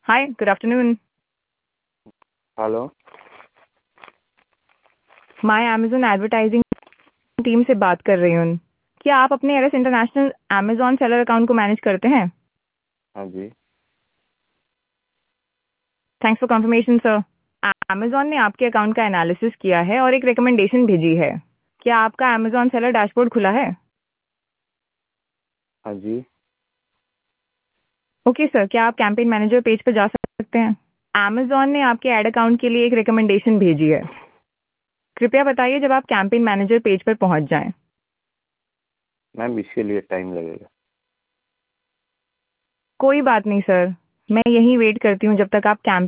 हाय, good afternoon. Hello. मैं Amazon advertising team से बात कर रही हूँ। क्या आप अपने Eros international Amazon seller account को मैनेज करते हैं? हाँ जी। Thanks for confirmation sir. Amazon ने आपके अकाउंट का एनालिसिस किया है और एक रिकमेंडेशन भेजी है। क्या आपका अमेज़न सेलर डैशबोर्ड खुला है? हाँ जी। ओके सर, क्या आप कैंपेन मैनेजर पेज पर जा सकते हैं? अमेज़न ने आपके एड अकाउंट के लिए एक रिकमेंडेशन भेजी है। कृपया बताइए जब आप कैंपेन मैनेजर पेज पर पहुंच जाएं। मैम इसके लिए टाइम लगेगा। कोई बात नहीं सर, मैं यहीं वेट करती हूँ जब तक आप कैंपेन